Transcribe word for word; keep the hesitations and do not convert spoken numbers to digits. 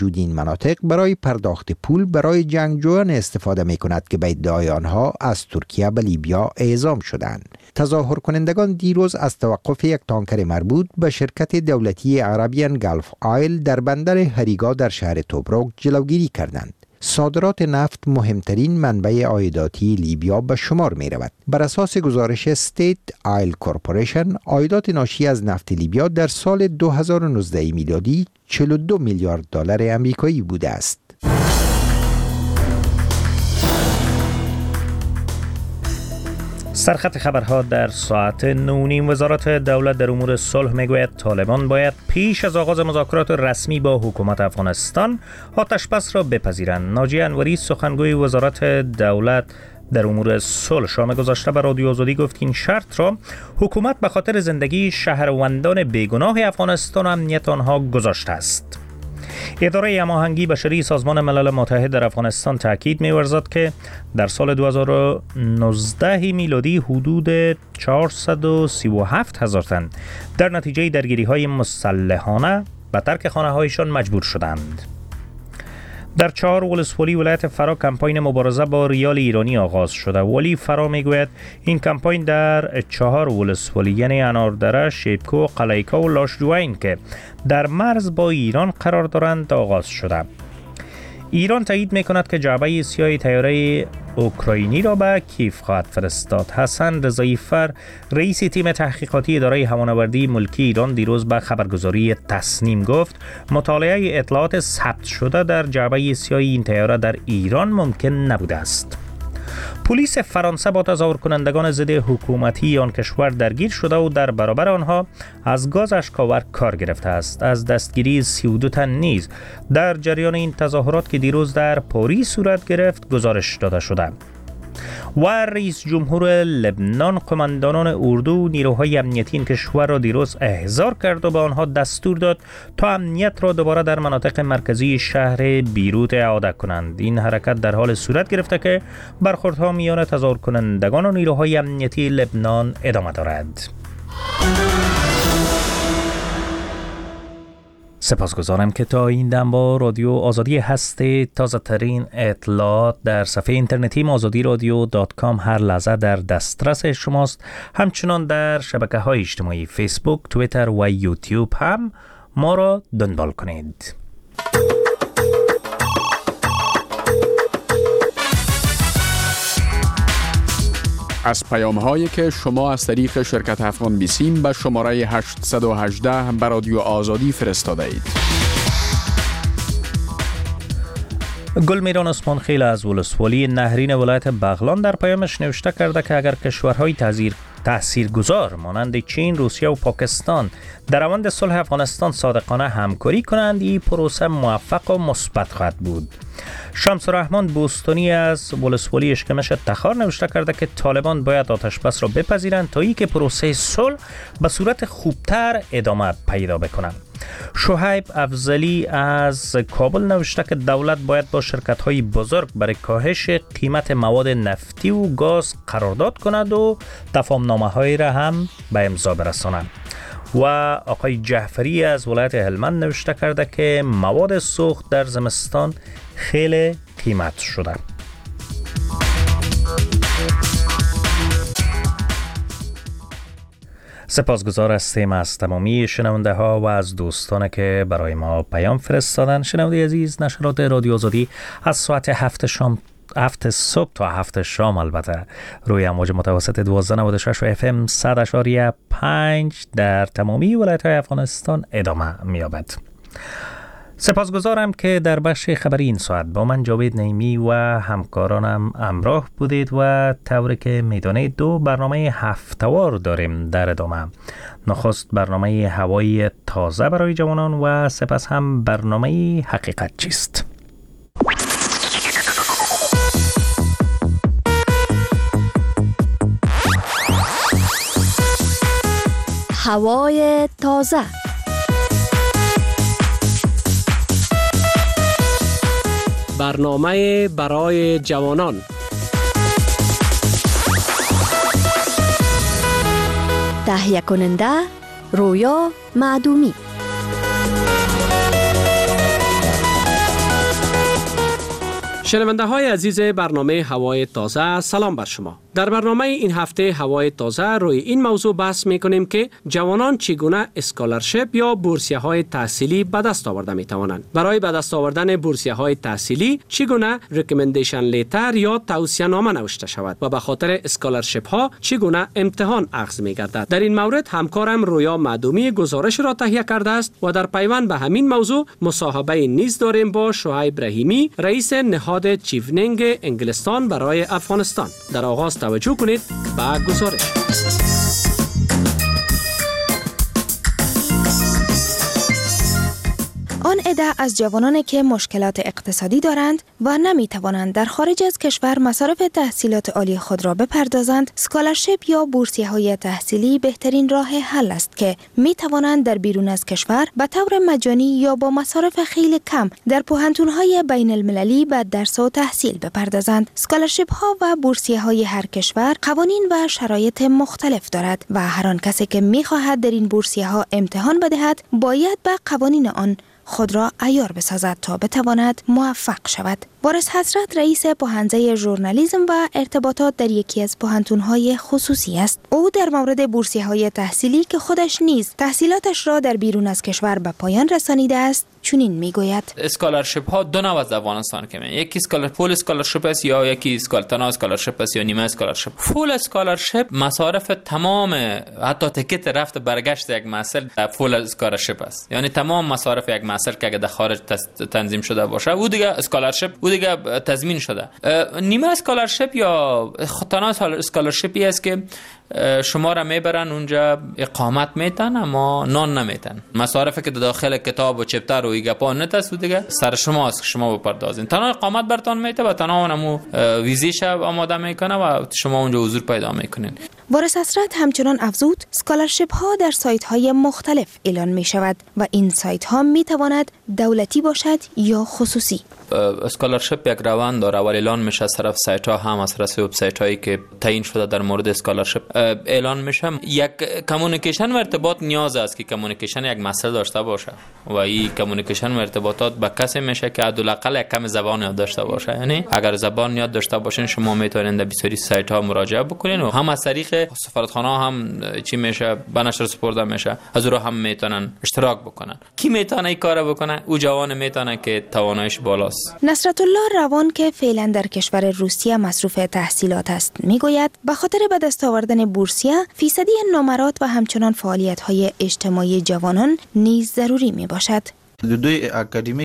این مناطق برای پرداخت پول برای جنگجویان استفاده می کند که به ادعای آنها از ترکیه به لیبیا اعزام شدند. تظاهر کنندگان دیروز از توقف یک تانکر مربوط به شرکت دولتی عربین گلف آیل در بندر هریگا در شهر توبروک جلوگیری کردند. صادرات نفت مهمترین منبع عایداتی لیبیا به شمار می رود. بر اساس گزارش استیت آیل کورپوریشن، عایدات ناشی از نفت لیبیا در سال دو هزار و نوزده میلادی چهل و دو میلیارد دلار آمریکایی بوده است. سرخط خبرها در ساعت نونیم. وزارت دولت در امور صلح میگوید طالبان باید پیش از آغاز مذاکرات رسمی با حکومت افغانستان آتشبس را بپذیرند. ناجی انوری سخنگوی وزارت دولت در امور صلح شام گذشته به رادیو آزادی گفت که این شرط را حکومت به خاطر زندگی شهروندان بیگناه افغانستان و امنیت آنها گذاشته است. اداره هماهنگی بشری سازمان ملل متحد در افغانستان تاکید می‌ورزد که در سال دو هزار و نوزده میلادی حدود چهارصد و سی و هفت هزار تن در نتیجه درگیری‌های مسلحانه به ترک خانه‌هایشان مجبور شدند. در چهار ولسوالی ولایت فرا کمپاین مبارزه با ریال ایرانی آغاز شده. ولی فرا میگوید این کمپاین در چهار ولسوالی یعنی اناردره، شیبکو، قلیکا و لاشجوین که در مرز با ایران قرار دارند آغاز شده. ایران تایید میکند که جعبه سیاه طیاره اوکراینی را به کیف خواهد فرستاد. حسن رضایی فر رئیس تیم تحقیقاتی اداره هوانوردی ملکی ایران دیروز به خبرگزاری تسنیم گفت مطالعه اطلاعات ثبت شده در جعبه سیاه این طیاره در ایران ممکن نبوده است. پلیس فرانسه با تظاهر کنندگان ضد حکومتی آن کشور درگیر شده و در برابر آنها از گاز اشک‌آور کار گرفته است. از دستگیری سی و دو تن نیز در جریان این تظاهرات که دیروز در پاریس صورت گرفت گزارش داده شده. و رئیس جمهور لبنان قماندانان اردو و نیروهای امنیتی این کشور را دیروز احضار کرد و به آنها دستور داد تا امنیت را دوباره در مناطق مرکزی شهر بیروت اعاده کنند. این حرکت در حال صورت گرفته که برخوردها میان تظاهر کنندگان و نیروهای امنیتی لبنان ادامه دارد. سپاسگزارم که تا این دم با رادیو آزادی هستید. تازه ترین اطلاعات در صفحه اینترنتی آزادی رادیو دات کام هر لحظه در دسترس شماست. همچنان در شبکه های اجتماعی فیسبوک، توییتر و یوتیوب هم ما را دنبال کنید. از پیام هایی که شما از طریق شرکت افغان بیسیم به شماره هشت یک هشت به رادیو آزادی فرستاده اید. گلمیران عثمان خیل از ولسوالی نهرین ولایت بغلان در پیامش نوشته کرده که اگر کشورهای تاثیر تاثیرگذار مانند چین، روسیه و پاکستان در روند صلح افغانستان صادقانه همکاری کنند، این پروسه موفق و مثبت خواهد بود. شمس الرحمن بوستانی از ولسوالی اشکمش تخار نوشته کرده که طالبان باید آتشبس را بپذیرند تا ای که پروسه صلح به صورت خوبتر ادامه پیدا بکنند. شهیب افضلی از کابل نوشته که دولت باید با شرکت‌های بزرگ برای کاهش قیمت مواد نفتی و گاز قرارداد کند و تفاهم‌نامه‌هایی را هم به امضا برساند. و آقای جعفری از ولایت هلمند نوشته کرده که مواد سوخت در زمستان خیلی قیمت شده. سپاسگزار هستیم از تمامی شنونده ها و از دوستان که برای ما پیام فرستادن. شنونده عزیز، نشرات رادیو آزادی از ساعت هفت شام هفت صبح تا هفت شام البته روی امواج متوسط دوازده نود و شش و اف ام صد اشاریه پنج در تمامی ولایت های افغانستان ادامه می‌یابد. سپاسگزارم که در بخش خبری این ساعت با من جاوید نعیمی و همکارانم همراه بودید و طوری که میدانید دو برنامه هفته‌وار داریم در ادامه. نخست برنامه هوایی تازه برای جوانان و سپس هم برنامه حقیقت چیست. هوای تازه. برنامه برای جوانان. تهیه کننده رویا معدومی. شنونده های عزیز برنامه هوای تازه، سلام بر شما. در برنامه این هفته هوای تازه روی این موضوع بحث می کنیم که جوانان چگونه اسکالرشپ یا بورسیه های تحصیلی به دست آورده می توانند. برای به دست آوردن بورسیه های تحصیلی چگونه ریکامندیشن لیتر یا توصیه نامه نوشته شود و به خاطر اسکالرشپ ها چگونه امتحان اخذ می گردد. در این مورد همکارم رویا معدومی گزارش را تهیه کرده است و در پیوند به همین موضوع مصاحبه نیز داریم با شعیب رحیمی، رئیس نهاد چیونینگ انگلستان برای افغانستان. در آغاز توجه کنید به گزارش. آن عده از جوانانی که مشکلات اقتصادی دارند و نمی توانند در خارج از کشور مصارف تحصیلات عالی خود را بپردازند، اسکالرشپ یا بورسیه های تحصیلی بهترین راه حل است که می توانند در بیرون از کشور به طور مجانی یا با مصارف خیلی کم در پوهنتون‌های بین المللی به درس و تحصیل بپردازند. اسکالرشپ ها و بورسیه های هر کشور قوانین و شرایط مختلف دارد و هر آن کسی که می خواهد در این بورسیه ها امتحان بدهد باید به قوانین آن خود را عیار بسازد تا بتواند موفق شود. وارث حسرت رئیس پوهنځی ژورنالیسم و ارتباطات در یکی از پوهنتون‌های خصوصی است. او در مورد بورسیه‌های تحصیلی که خودش نیز تحصیلاتش را در بیرون از کشور به پایان رسانیده است چنین میگوید: اسکالرشپ ها دو نوع از افغانستان که میاد. یکی اسکالر فول اسکالرشپ است یا یکی اسکالتنا اسکالرشپ است یا نیمه اسکالرشپ. فول اسکالرشپ مصارف تمام حتی تیکت رفت برگشت یک محصل فول اسکالرشپ است. یعنی تمام مصارف یک محصل که در خارج تنظیم شده باشه او دیگه اسکالرشپ او دیگه تضمین شده. نیمه اسکالرشپ یا تنها اسکالرشپی است که شما را میبرن اونجا اقامت میتن اما نان نمیتن. مصارفی که داخل کتاب و چپتر و ایگپا نتست دیگه سر شما است که شما بپردازین. تنها اقامت برتان میته و تنها اونمو ویزیش آماده میکنه و شما اونجا حضور پیدا میکنین. وارث حسرت همچنان افزود اسکالرشپ ها در سایت های مختلف اعلان می شود و این سایت ها می تواند دولتی باشد یا خصوصی. اسکالرشپ یک روند داره و اعلان میشه از طرف سایت ها هم از طرف وبسایت هایی که تعیین شده در مورد اسکالرشپ اعلان میشه. یک کمیونیکیشن و ارتباط نیاز است که کمیونیکیشن یک مسئله داشته باشه و این کمیونیکیشن و ارتباطات با کسی میشه که حداقل یک کم زبان یاد داشته باشه. یعنی اگر زبان یاد داشته باشین شما میتونید به بسیاری سایت ها مراجعه بکنین و هم از طریق سفارتخانه ها هم چی میشه به نشر سپرده میشه از اون هم میتونن اشتراک بکنن. کی میتونه این کارو بکنه؟ او جوان میتونه که تواناییش بالاست. نصرت الله روان که فعلا در کشور روسیه مصروف تحصیلات است میگوید به خاطر به دست آوردن بورسیه فیصدی نمرات و همچنان فعالیت‌های اجتماعی جوانان نیز ضروری میباشد. دوی اکادمی